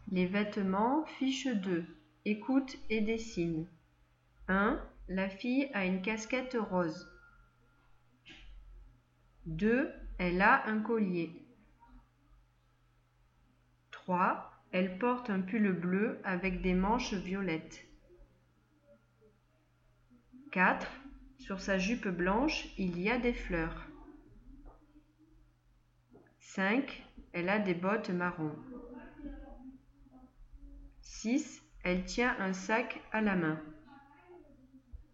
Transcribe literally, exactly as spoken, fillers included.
Les vêtements, fiche deux. Écoute et dessine. un. La fille a une casquette rose. deux. Elle a un collier. trois. Elle porte un pull bleu avec des manches violettes. quatre. Sur sa jupe blanche, il y a des fleurs. cinq. Elle a des bottes marron. six. Elle tient un sac à la main.